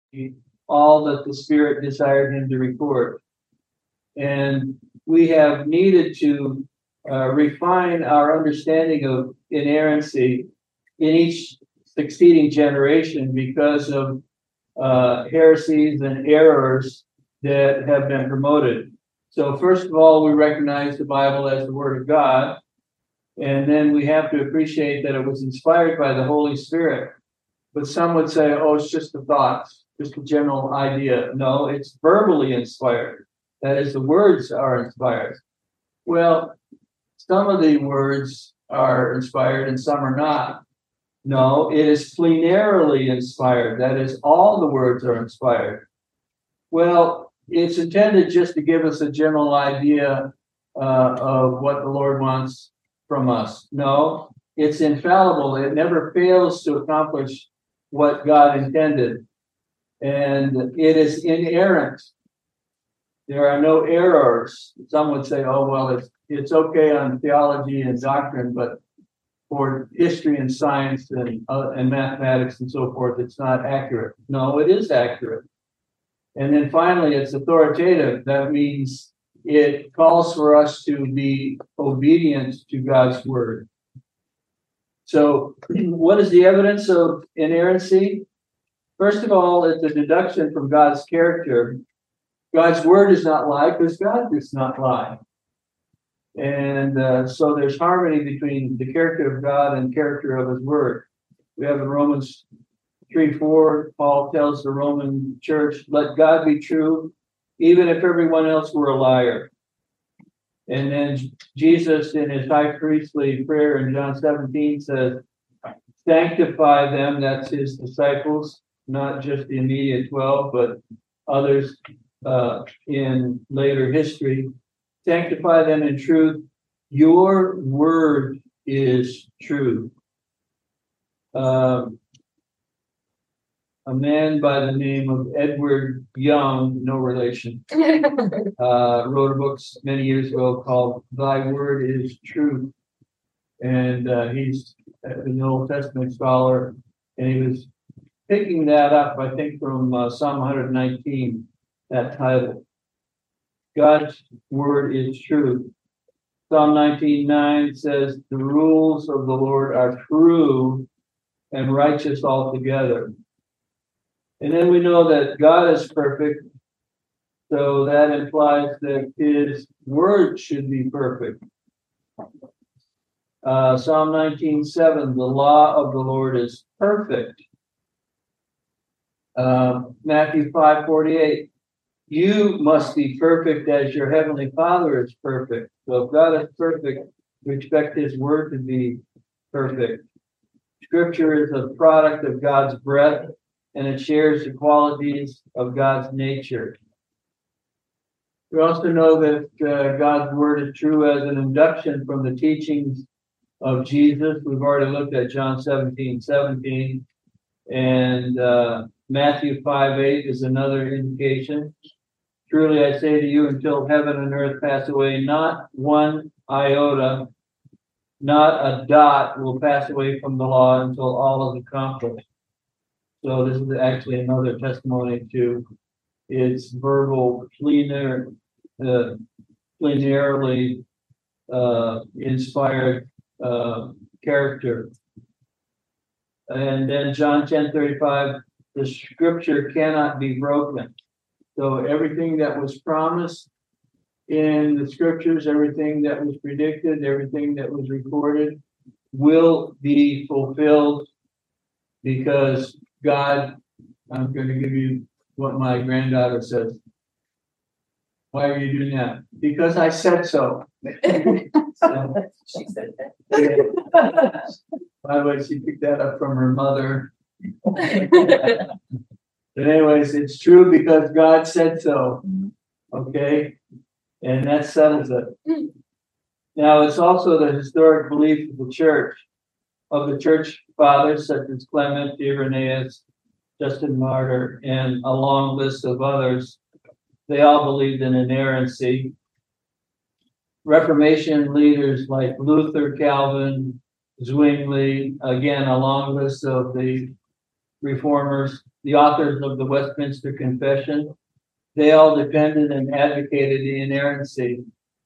all that the Spirit desired him to record. And we have needed to refine our understanding of inerrancy in each succeeding generation because of heresies and errors that have been promoted. So first of all, we recognize the Bible as the Word of God, and then we have to appreciate that it was inspired by the Holy Spirit. But some would say, oh, it's just the thoughts, just a general idea. No, it's verbally inspired. That is, the words are inspired. Well, some of the words are inspired and some are not. No, it is plenarily inspired. That is, all the words are inspired. Well, it's intended just to give us a general idea of what the Lord wants from us. No, it's infallible. It never fails to accomplish what God intended. And it is inerrant. There are no errors. Some would say, oh, well, it's okay on theology and doctrine, but for history and science and mathematics and so forth, it's not accurate. No, it is accurate. And then finally, it's authoritative. That means it calls for us to be obedient to God's word. So what is the evidence of inerrancy? First of all, it's a deduction from God's character. God's word does not lie because God does not lie. And so there's harmony between the character of God and character of his word. We have in Romans 3:4, Paul tells the Roman church, let God be true, even if everyone else were a liar. And then Jesus in his high priestly prayer in John 17 says, sanctify them, that's his disciples, not just the immediate 12, but others in later history. Sanctify them in truth. Your word is true. A man by the name of Edward Young, no relation, wrote a book many years ago called Thy Word is Truth. And he's an Old Testament scholar, and he was picking that up, I think, from Psalm 119, that title. God's word is truth. Psalm 19:9 says, the rules of the Lord are true and righteous altogether. And then we know that God is perfect, so that implies that his word should be perfect. Psalm 19:7, the law of the Lord is perfect. Matthew 5:48, you must be perfect as your heavenly Father is perfect. So if God is perfect, we expect his word to be perfect. Scripture is a product of God's breath, and it shares the qualities of God's nature. We also know that God's word is true as an induction from the teachings of Jesus. We've already looked at John 17:17, and Matthew 5:8 is another indication. Truly I say to you, until heaven and earth pass away, not one iota, not a dot will pass away from the law until all is accomplished. So this is actually another testimony to its verbal, plenarily inspired character. And then John 10:35, the scripture cannot be broken. So everything that was promised in the scriptures, everything that was predicted, everything that was recorded will be fulfilled because God, I'm going to give you what my granddaughter says. Why are you doing that? Because I said so. She said that. By the way, she picked that up from her mother. But anyways, it's true because God said so. Okay? And that settles it. Now, it's also the historic belief of the church fathers such as Clement, Irenaeus, Justin Martyr, and a long list of others. They all believed in inerrancy. Reformation leaders like Luther, Calvin, Zwingli, again, a long list of the reformers, the authors of the Westminster Confession, they all defended and advocated the inerrancy.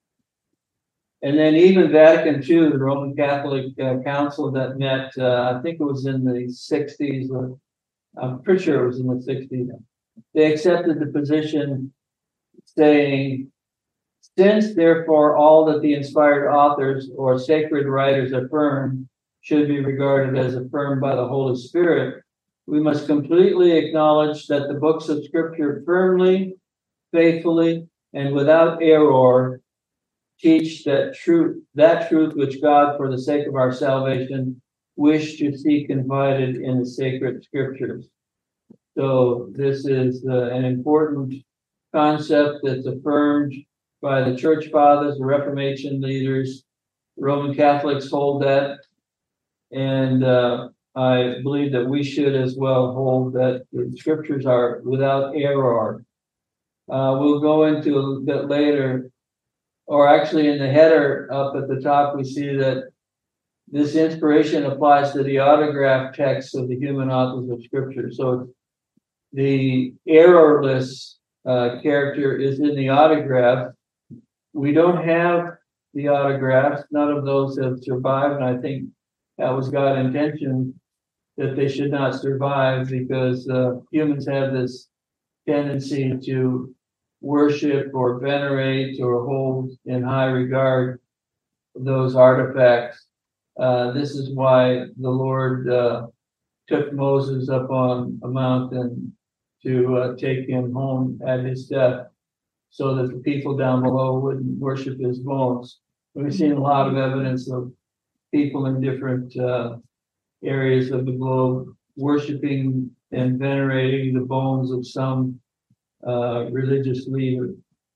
And then even Vatican II, the Roman Catholic Council that met, I think it was in the 60s, or I'm pretty sure it was in the 60s, they accepted the position saying, since therefore all that the inspired authors or sacred writers affirm should be regarded as affirmed by the Holy Spirit, we must completely acknowledge that the books of Scripture firmly, faithfully, and without error teach that truth which God, for the sake of our salvation, wished to see confided in the sacred Scriptures. So this is an important concept that's affirmed by the Church Fathers, the Reformation leaders. Roman Catholics hold that, and I believe that we should as well hold that the Scriptures are without error. We'll go into a bit later, or actually in the header up at the top, we see that this inspiration applies to the autograph texts of the human authors of Scripture. So the errorless character is in the autograph. We don't have the autographs. None of those have survived, and I think that was God's intention that they should not survive, because humans have this tendency to worship or venerate or hold in high regard those artifacts. This is why the Lord took Moses up on a mountain to take him home at his death, so that the people down below wouldn't worship his bones. We've seen a lot of evidence of people in different areas of the globe worshiping and venerating the bones of some religious leader.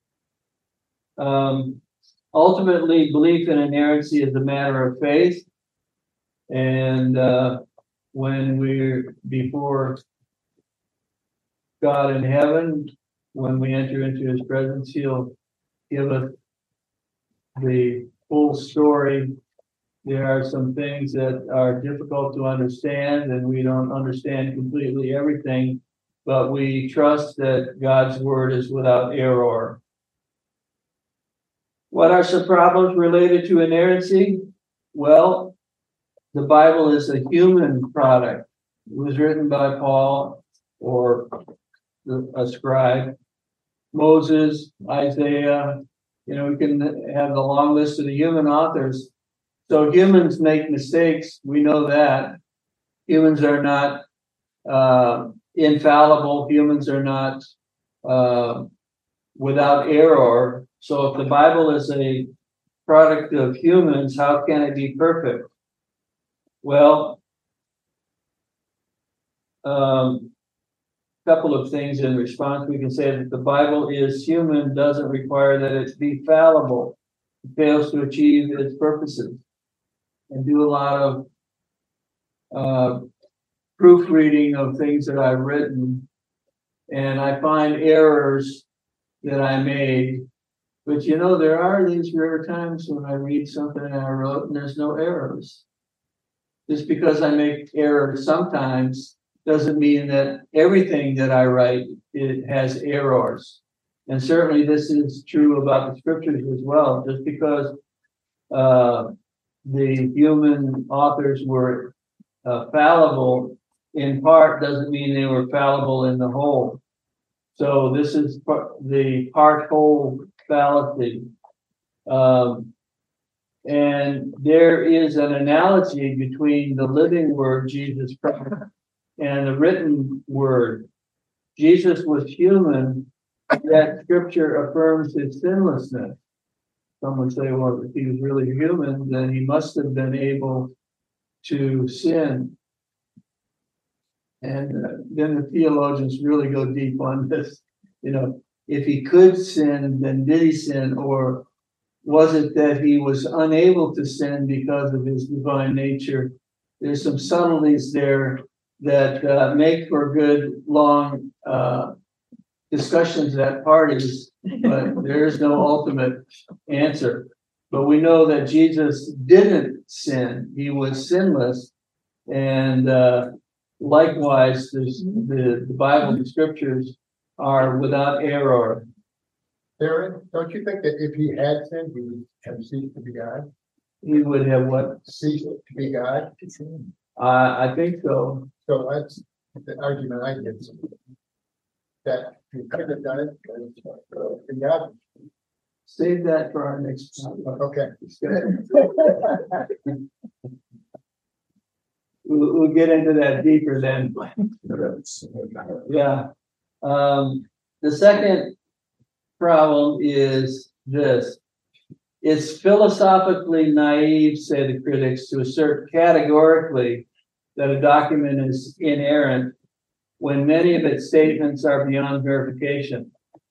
Ultimately, belief in inerrancy is a matter of faith, and when we're before God in heaven, when we enter into His presence, He'll give us the full story. There are some things that are difficult to understand, and we don't understand completely everything, but we trust that God's word is without error. What are some problems related to inerrancy? Well, the Bible is a human product. It was written by Paul or a scribe. Moses, Isaiah, we can have the long list of the human authors. So humans make mistakes. We know that. Humans are not infallible. Humans are not without error. So if the Bible is a product of humans, how can it be perfect? Well, couple of things in response. We can say that the Bible is human, doesn't require that it be fallible. It fails to achieve its purposes, and do a lot of proofreading of things that I've written, and I find errors that I made. But there are these rare times when I read something I wrote and there's no errors. Just because I make errors sometimes doesn't mean that everything that I write, it has errors. And certainly this is true about the Scriptures as well. Just because the human authors were fallible in part doesn't mean they were fallible in the whole. So this is the part-whole fallacy. And there is an analogy between the living word, Jesus Christ, and the written word. Jesus was human, yet Scripture affirms his sinlessness. Some would say, well, if he was really human, then he must have been able to sin. And then the theologians really go deep on this. If he could sin, then did he sin? Or was it that he was unable to sin because of his divine nature? There's some subtleties there that make for good, long discussions at parties, but there is no ultimate answer. But we know that Jesus didn't sin. He was sinless. And likewise, the Bible, the scriptures are without error. Aaron, don't you think that if he had sinned, he would have ceased to be God? He would have what? Ceased to be God? I think so. So that's the argument I get. That he could have done it, and God. Save that for our next. Okay. We'll get into that deeper then. Yeah. The second problem is this. It's philosophically naive, say the critics, to assert categorically that a document is inerrant when many of its statements are beyond verification.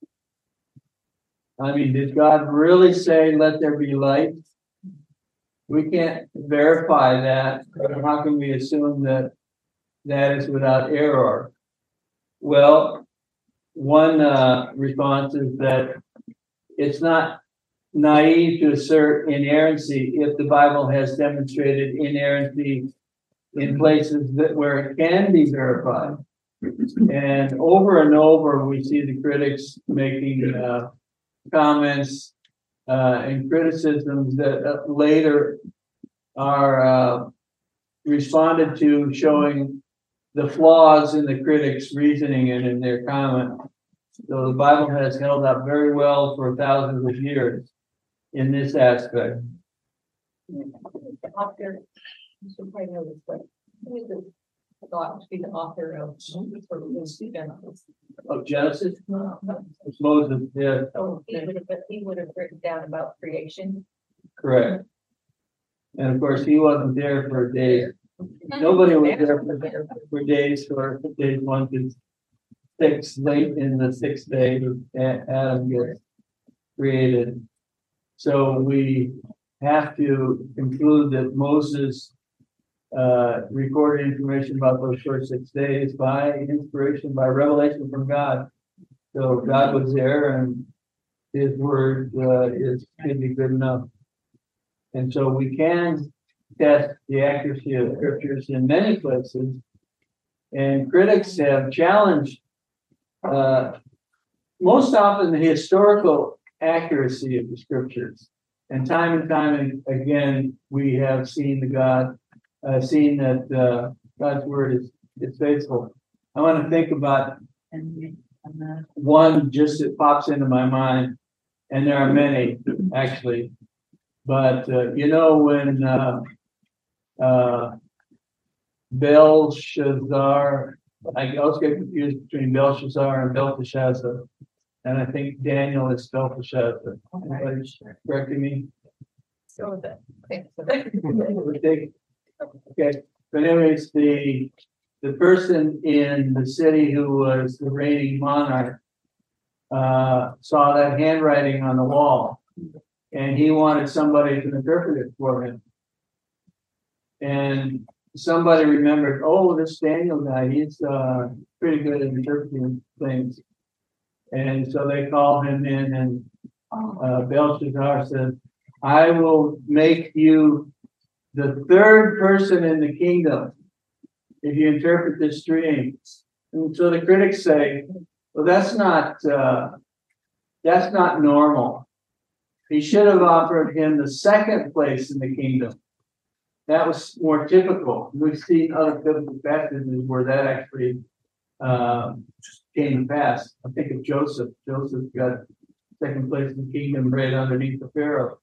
I mean, did God really say, let there be light? We can't verify that. How can we assume that that is without error? Well, one response is that it's not naive to assert inerrancy if the Bible has demonstrated inerrancy in places where it can be verified. And over, we see the critics making comments and criticisms that later are responded to, showing the flaws in the critics' reasoning and in their comment. So the Bible has held up very well for thousands of years in this aspect. The author, you should probably know this, but who is the thought to be the author of Genesis? Of Genesis? No. It's Moses, yeah, So he would have written down about creation. correct. And of course, he wasn't there for days. Nobody was there for days, for days 1 to 6, late in the 6th day, Adam gets created. So we have to conclude that Moses recorded information about those first 6 days by inspiration, by revelation from God. So God was there, and his word should be good enough. And so we can test the accuracy of scriptures in many places. And critics have challenged most often the historical accuracy of the scriptures. And time again, we have seen that God's word is faithful. I want to think about one just that pops into my mind, and there are many actually. But when Belshazzar, I always get confused between Belshazzar and Belteshazzar, and I think Daniel is Belteshazzar. Anybody correcting me? So that. Okay, but anyways, the person in the city who was the reigning monarch saw that handwriting on the wall, and he wanted somebody to interpret it for him. And somebody remembered, oh, this Daniel guy, he's pretty good at interpreting things. And so they called him in, and Belshazzar said, I will make you the third person in the kingdom if you interpret this dream. And so the critics say, well, that's not normal. He should have offered him the second place in the kingdom. That was more typical. We've seen other biblical passages where that actually came to pass. I think of Joseph. Joseph got second place in the kingdom right underneath the Pharaoh.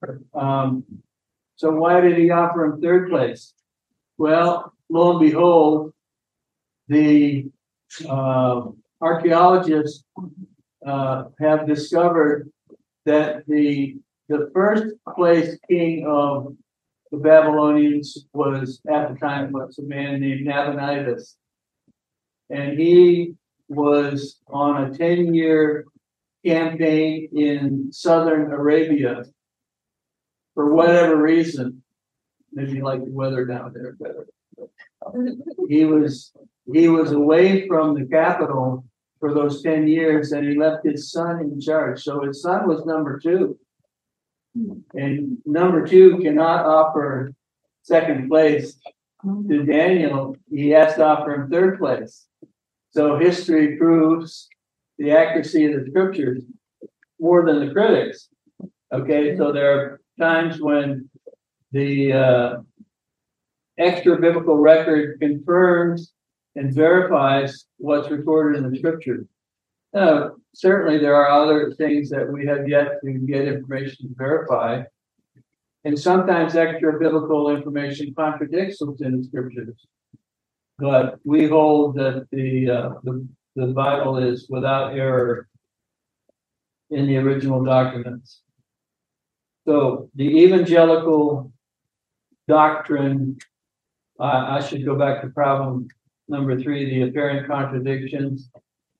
So why did he offer him third place? Well, lo and behold, the archaeologists have discovered that the first place king of the Babylonians was at the time was a man named Nabonidus, and he was on a 10-year campaign in southern Arabia. For whatever reason, maybe you like the weather down there better. He was away from the capital for those 10 years, and he left his son in charge. So his son was number 2. And number 2 cannot offer second place to Daniel, he has to offer him third place. So history proves the accuracy of the scriptures more than the critics. Okay, so there are times when the extra biblical record confirms and verifies what's recorded in the scriptures. Certainly there are other things that we have yet to get information to verify. And sometimes extra biblical information contradicts what's in the scriptures. But we hold that the Bible is without error in the original documents. So the evangelical doctrine, I should go back to problem number 3, the apparent contradictions.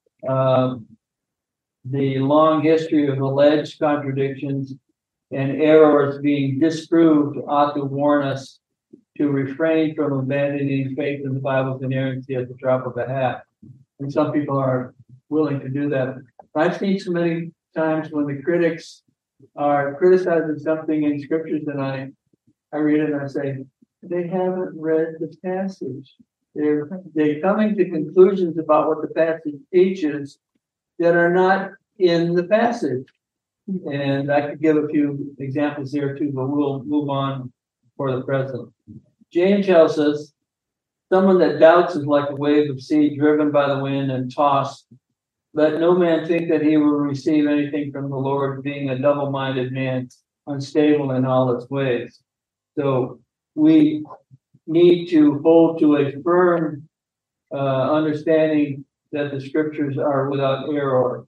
The long history of alleged contradictions and errors being disproved ought to warn us to refrain from abandoning faith in the Bible's inerrancy at the drop of a hat. And some people are willing to do that. I've seen so many times when the critics are criticizing something in scriptures, and I read it and I say, they haven't read the passage. They're coming to conclusions about what the passage teaches that are not in the passage. And I could give a few examples here too, but we'll move on for the present. James tells us, someone that doubts is like a wave of sea driven by the wind and tossed. Let no man think that he will receive anything from the Lord, being a double-minded man, unstable in all his ways. So we need to hold to a firm understanding that the scriptures are without error.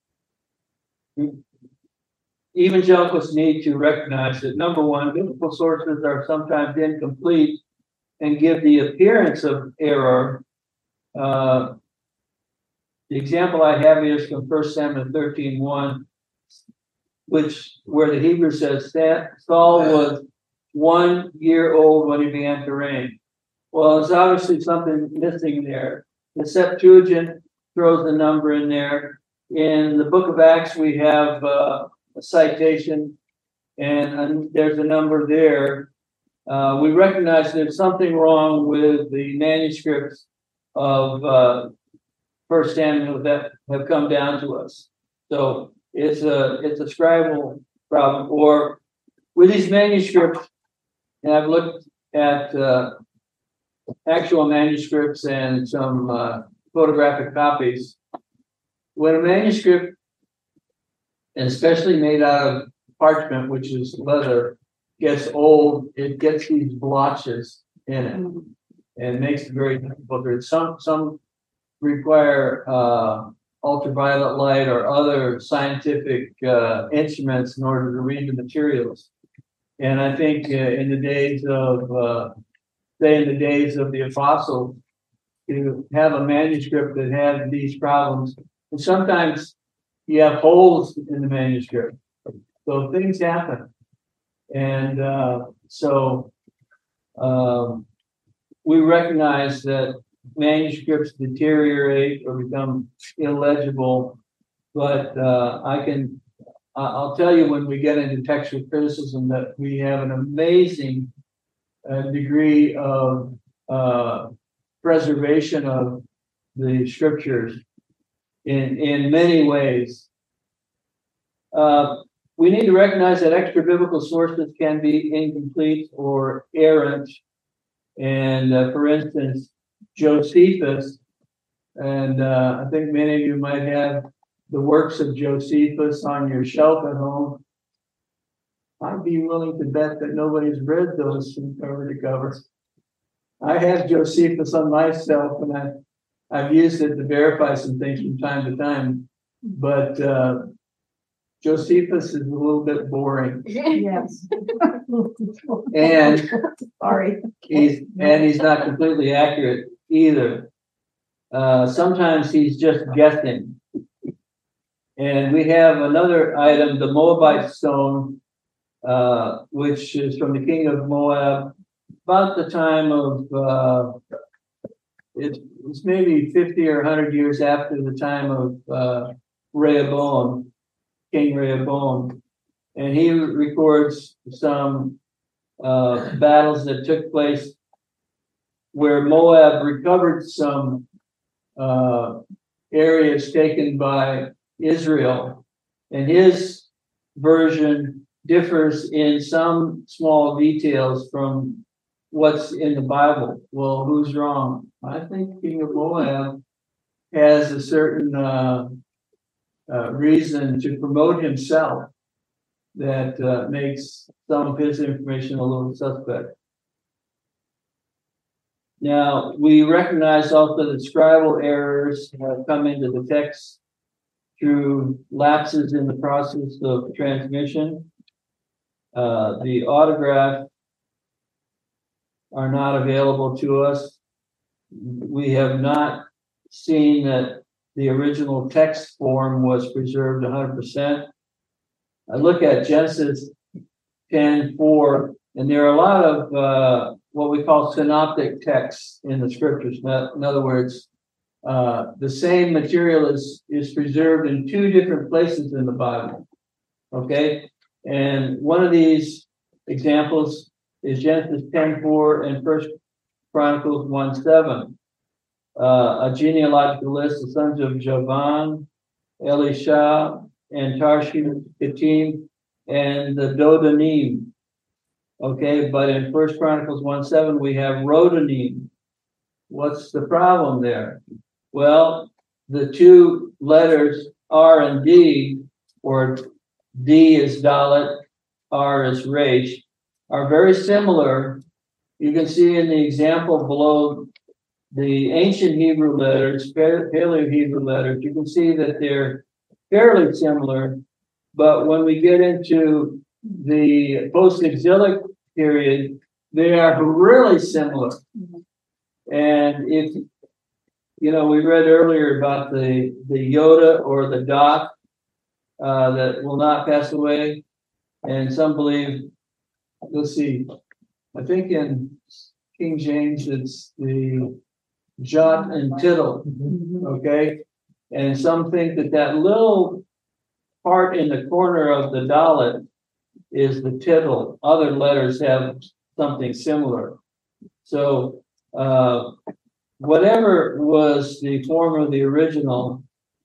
Evangelicals need to recognize that, number one, biblical sources are sometimes incomplete and give the appearance of error. The example I have is from 1 Samuel 13:1, where the Hebrew says that Saul was 1 year old when he began to reign. Well, there's obviously something missing there. The Septuagint throws the number in there. In the book of Acts, we have a citation, and there's a number there. We recognize there's something wrong with the manuscripts of 1 Samuel that have come down to us. So it's a scribal problem. Or with these manuscripts, and I've looked at actual manuscripts and some photographic copies. When a manuscript, and especially made out of parchment, which is leather, gets old, it gets these blotches in it, and makes it very difficult. Some require ultraviolet light or other scientific instruments in order to read the materials. And I think in the days of the apostles, to have a manuscript that had these problems, and sometimes you have holes in the manuscript, so things happen. And we recognize that manuscripts deteriorate or become illegible, but I'll tell you, when we get into textual criticism, that we have an amazing degree of preservation of the scriptures in many ways. We need to recognize that extra biblical sources can be incomplete or errant. And for instance, Josephus, and I think many of you might have the works of Josephus on your shelf at home. I'd be willing to bet that nobody's read those from cover to cover. I have Josephus on my shelf, and I've used it to verify some things from time to time. But Josephus is a little bit boring. Yes. And Sorry. he's not completely accurate either. Sometimes he's just guessing. And we have another item, the Moabite stone, which is from the king of Moab, about the time of, it was maybe 50 or 100 years after the time of Rehoboam, King Rehoboam. And he records some battles that took place where Moab recovered some areas taken by Israel, and his version differs in some small details from what's in the Bible. Well, who's wrong? I think King of Moab has a certain reason to promote himself that makes some of his information a little suspect. Now, we recognize also that scribal errors have come into the text through lapses in the process of transmission. The autograph are not available to us. We have not seen that the original text form was preserved 100%. I look at Genesis 10:4, and there are a lot of what we call synoptic texts in the scriptures. In other words, the same material is preserved in two different places in the Bible. Okay, and one of these examples is Genesis 10:4 and 1 Chronicles 1:7. A genealogical list, the sons of Javan, Elisha, and Tarshish, Kittim, and the Dodanim. Okay, but in 1 Chronicles 1:7 we have Rodanim. What's the problem there? Well, the two letters R and D, or D is Dalet, R is Resh, are very similar. You can see in the example below the ancient Hebrew letters, Paleo-Hebrew letters, you can see that they're fairly similar, but when we get into the post-exilic period, they are really similar. And if, we read earlier about the Yoda or the dot that will not pass away, and some believe, let's see, I think in King James it's the jot and tittle, okay? And some think that little part in the corner of the Dalet is the tittle. Other letters have something similar. So whatever was the form of the original,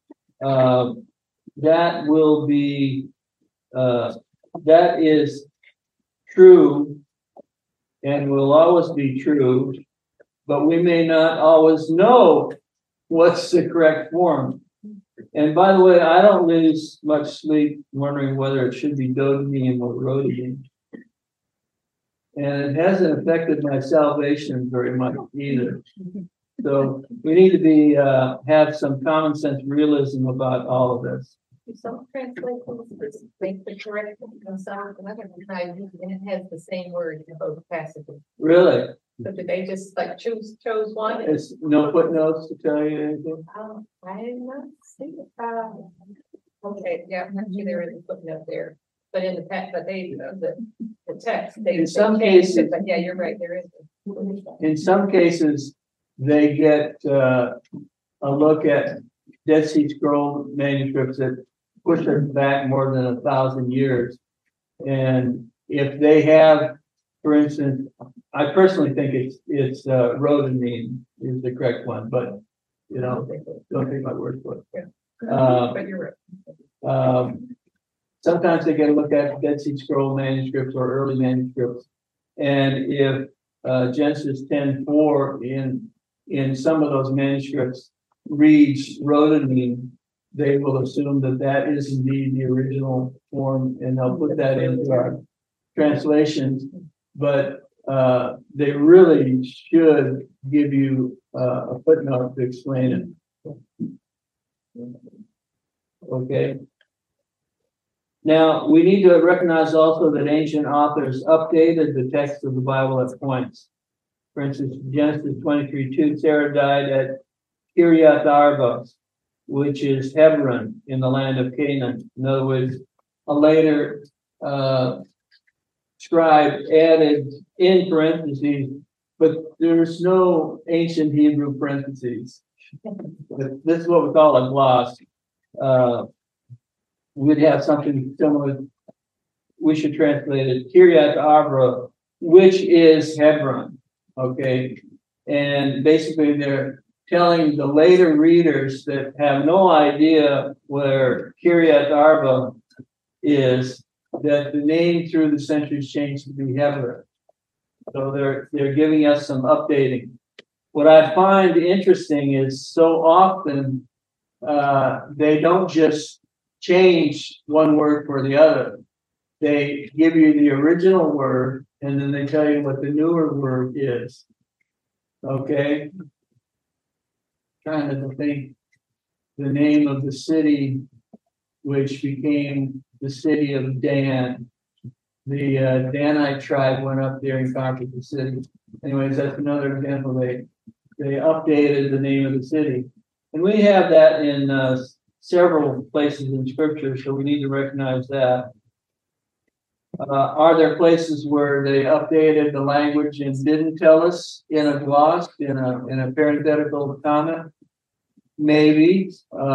that will be, that is true and will always be true, but we may not always know what's the correct form. And by the way, I don't lose much sleep wondering whether it should be Dodanim or Rodanim. And it hasn't affected my salvation very much either. So we need to be have some common sense realism about all of this. Some translations make the correction and some another and it has the same word in both passages. Really? So did they just like chose one? It's no footnotes to tell you anything? I did not see it. Okay, yeah, actually there is a footnote there. But in the text, but they the text they In some changed cases, it, but yeah, you're right, there is. in some cases, they get a look at Dead Sea Scroll manuscripts that push it back more than 1,000 years. And if they have, for instance, I personally think it's Rodanim is the correct one, but don't take my word for it. But you're right. Sometimes they get a look at Dead Sea Scroll manuscripts or early manuscripts, and if Genesis 10:4 in some of those manuscripts reads Rodanim, they will assume that is indeed the original form, and they'll put that into our translations. But they really should give you a footnote to explain it. Okay. Now, we need to recognize also that ancient authors updated the text of the Bible at points. For instance, Genesis 23:2, Sarah died at Kiriath Arba, which is Hebron in the land of Canaan. In other words, a later scribe added in parentheses, but there's no ancient Hebrew parentheses. This is what we call a gloss. We'd have something similar. We should translate it Kiriath Arba, which is Hebron. Okay. And basically they're telling the later readers that have no idea where Kiryat Arba is, that the name through the centuries changed to be Hever. So they're giving us some updating. What I find interesting is so often they don't just change one word for the other. They give you the original word and then they tell you what the newer word is. Okay. Trying to think the name of the city, which became the city of Dan. The Danite tribe went up there and conquered the city. Anyways, that's another example. They updated the name of the city. And we have that in several places in scripture, so we need to recognize that. Are there places where they updated the language and didn't tell us in a gloss, in a parenthetical comment? Maybe.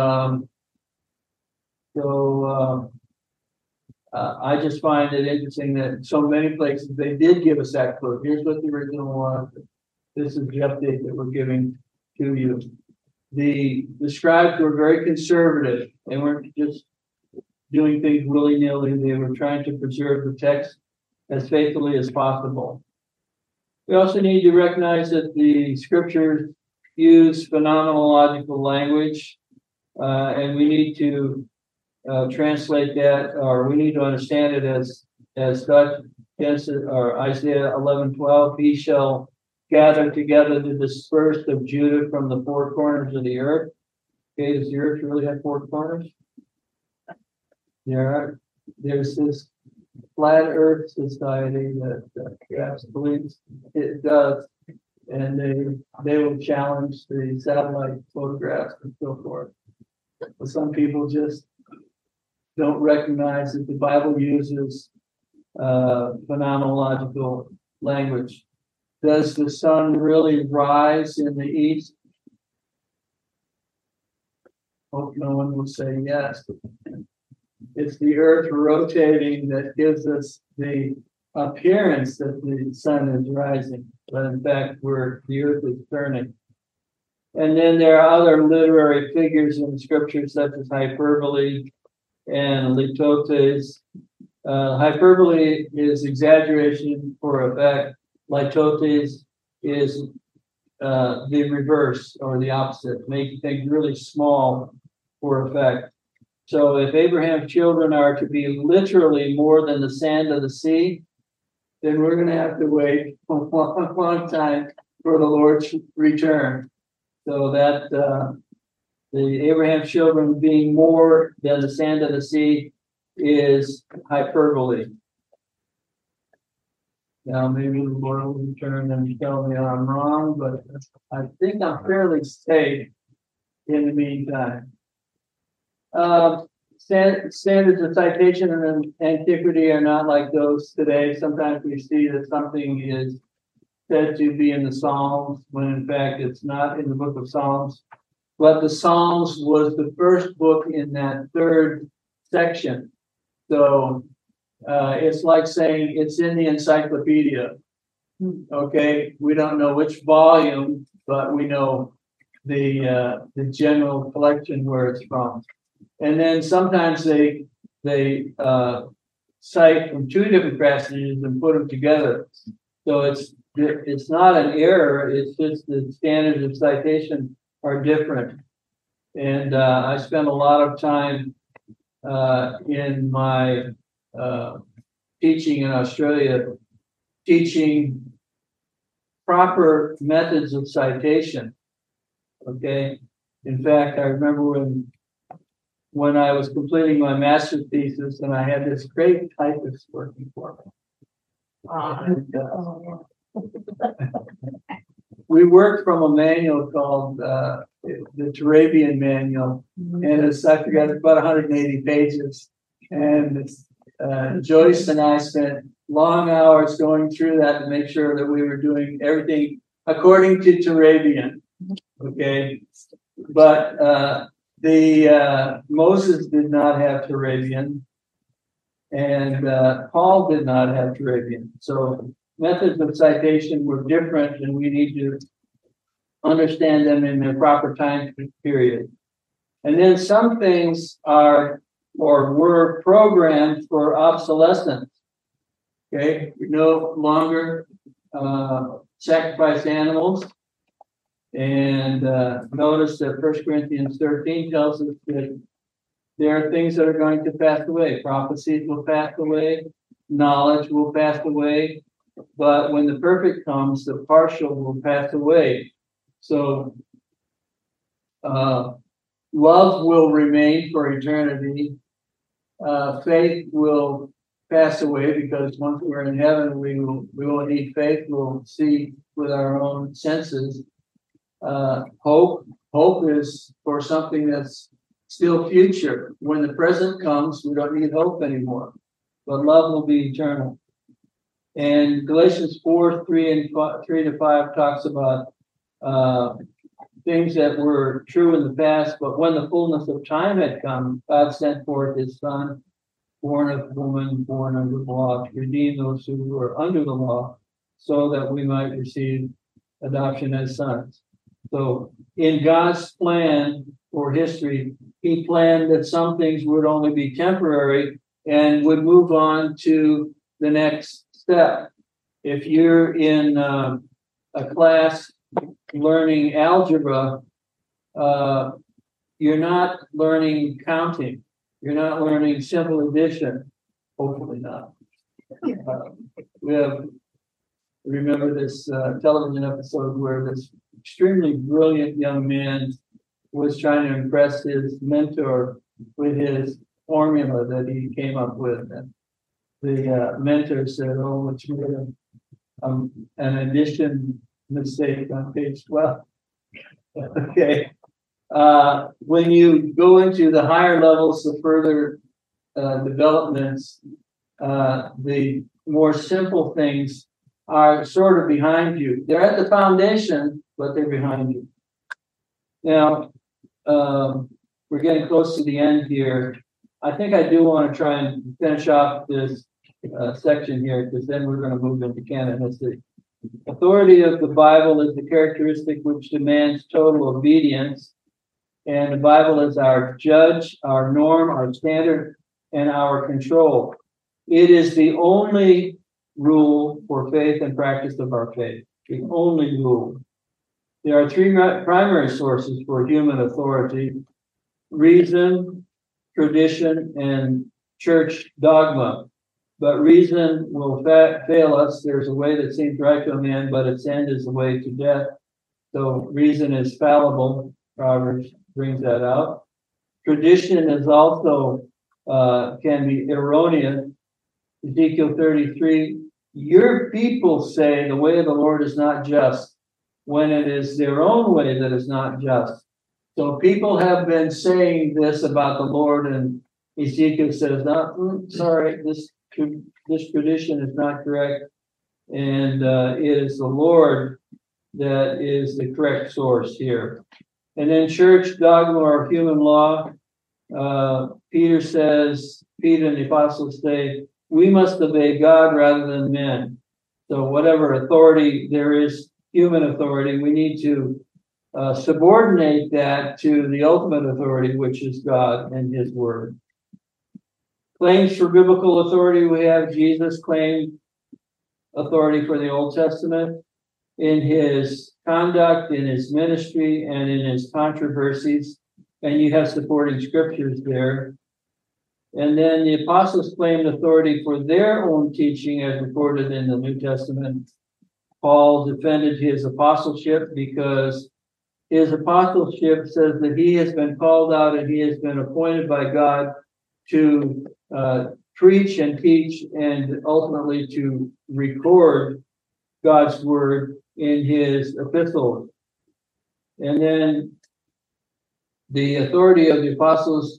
I just find it interesting that so many places they did give us that clue. Here's what the original was. This is the update that we're giving to you. The scribes were very conservative. They weren't just doing things willy-nilly. They were trying to preserve the text as faithfully as possible. We also need to recognize that the scriptures use phenomenological language, and we need to translate that, or we need to understand it as such. Genesis or Isaiah 11:12. He shall gather together the dispersed of Judah from the four corners of the earth. Okay, does the earth really have four corners? There's this flat Earth society that perhaps believes it does, and they will challenge the satellite photographs and so forth. But some people just don't recognize that the Bible uses phenomenological language. Does the sun really rise in the east? Hope no one will say yes. It's the earth rotating that gives us the appearance that the sun is rising, but in fact, the earth is turning. And then there are other literary figures in scripture, such as hyperbole and litotes. Hyperbole is exaggeration for effect. Litotes is the reverse or the opposite, making things really small for effect. So if Abraham's children are to be literally more than the sand of the sea, then we're going to have to wait a long time for the Lord's return. So that the Abraham's children being more than the sand of the sea is hyperbole. Now maybe the Lord will return and tell me I'm wrong, but I think I'm fairly safe in the meantime. Standards of citation and antiquity are not like those today. Sometimes we see that something is said to be in the Psalms when in fact it's not in the book of Psalms. But the Psalms was the first book in that third section. So it's like saying it's in the encyclopedia. Okay, we don't know which volume, but we know the general collection where it's from. And then sometimes they cite from two different passages and put them together. So it's not an error. It's just the standards of citation are different. And I spent a lot of time in my teaching in Australia, teaching proper methods of citation. Okay. In fact, I remember when I was completing my master's thesis, and I had this great typist working for me. And, we worked from a manual called the Turabian Manual, and it's about 180 pages. And Joyce and I spent long hours going through that to make sure that we were doing everything according to Turabian. Okay, but Moses did not have Turabian, and Paul did not have Turabian. So methods of citation were different, and we need to understand them in their proper time period. And then some things are or were programmed for obsolescence. Okay, we no longer sacrifice animals. And notice that 1 Corinthians 13 tells us that there are things that are going to pass away. Prophecies will pass away, knowledge will pass away, but when the perfect comes, the partial will pass away. So love will remain for eternity. Faith will pass away because once we're in heaven, we won't need faith. We'll see with our own senses. Hope is for something that's still future. When the present comes, we don't need hope anymore. But love will be eternal. And Galatians 4:3-5 talks about things that were true in the past, but when the fullness of time had come, God sent forth his Son, born of woman, born under the law, to redeem those who were under the law, so that we might receive adoption as sons. So in God's plan for history, he planned that some things would only be temporary and would move on to the next step. If you're in a class learning algebra, you're not learning counting. You're not learning simple addition. Hopefully not. Remember this television episode where this extremely brilliant young man was trying to impress his mentor with his formula that he came up with. And the mentor said, "Oh, it's really an addition mistake on page 12." Okay. When you go into the higher levels of further developments, the more simple things are sort of behind you. They're at the foundation, but they're behind you. Now, we're getting close to the end here. I think I do want to try and finish off this section here, because then we're going to move into canon history. Authority of the Bible is the characteristic which demands total obedience. And the Bible is our judge, our norm, our standard, and our control. It is the only rule for faith and practice of our faith. The only rule. There are three primary sources for human authority: reason, tradition, and church dogma. But reason will fail us. There's a way that seems right to a man, but its end is the way to death. So reason is fallible. Proverbs brings that out. Tradition is also can be erroneous. Ezekiel 33, your people say the way of the Lord is not just, when it is their own way that is not just. So people have been saying this about the Lord, and Ezekiel says, "No, sorry, this tradition is not correct, and it is the Lord that is the correct source here." And then church dogma or human law. Peter and the apostles say, we must obey God rather than men. So whatever authority there is, human authority, we need to subordinate that to the ultimate authority, which is God and his word. Claims for biblical authority, we have Jesus claimed authority for the Old Testament in his conduct, in his ministry, and in his controversies. And you have supporting scriptures there. And then the apostles claimed authority for their own teaching as recorded in the New Testament. Paul defended his apostleship because his apostleship says that he has been called out and he has been appointed by God to preach and teach and ultimately to record God's word in his epistles. And then the authority of the apostles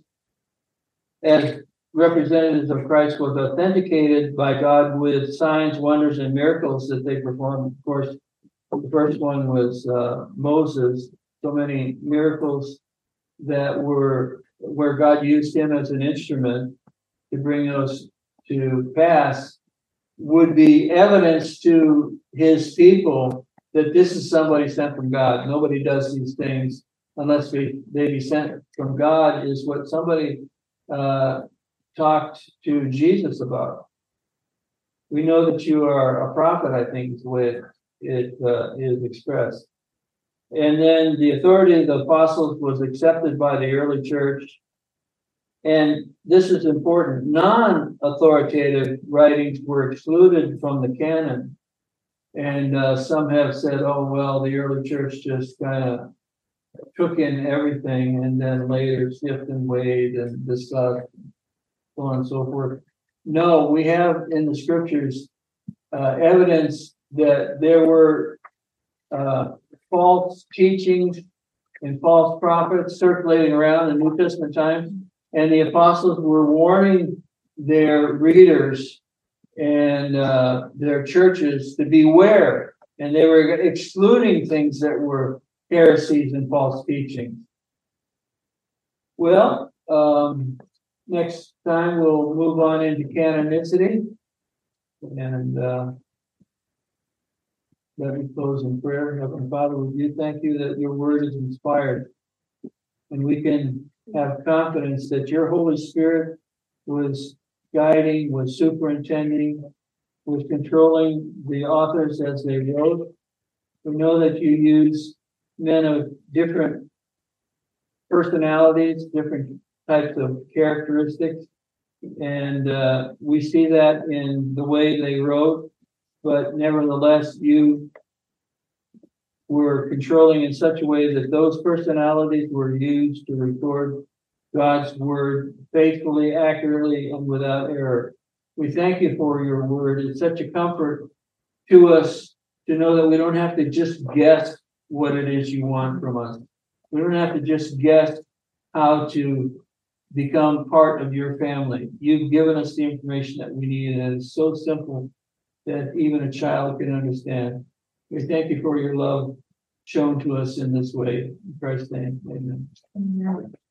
as representatives of Christ was authenticated by God with signs, wonders, and miracles that they performed. Of course, the first one was Moses. So many miracles that were where God used him as an instrument to bring those to pass would be evidence to his people that this is somebody sent from God. Nobody does these things unless they be sent from God, is what somebody talked to Jesus about. We know that you are a prophet, I think is the way it is expressed. And then the authority of the apostles was accepted by the early church. And this is important. Non-authoritative writings were excluded from the canon. And some have said, oh, well, the early church just kind of took in everything and then later sniffed and weighed and discussed, so on and so forth. No, we have in the scriptures evidence that there were false teachings and false prophets circulating around in New Testament times, and the apostles were warning their readers and their churches to beware, and they were excluding things that were heresies and false teachings. Well, next time we'll move on into canonicity, and let me close in prayer. Heavenly Father, we thank you that your word is inspired, and we can have confidence that your Holy Spirit was guiding, was superintending, was controlling the authors as they wrote. We know that you use men of different personalities, different types of characteristics, and we see that in the way they wrote, but nevertheless, you were controlling in such a way that those personalities were used to record God's word faithfully, accurately, and without error. We thank you for your word. It's such a comfort to us to know that we don't have to just guess what it is you want from us. We don't have to just guess how to become part of your family. You've given us the information that we need, and it's so simple that even a child can understand. We thank you for your love shown to us in this way. In Christ's name, amen. Amen.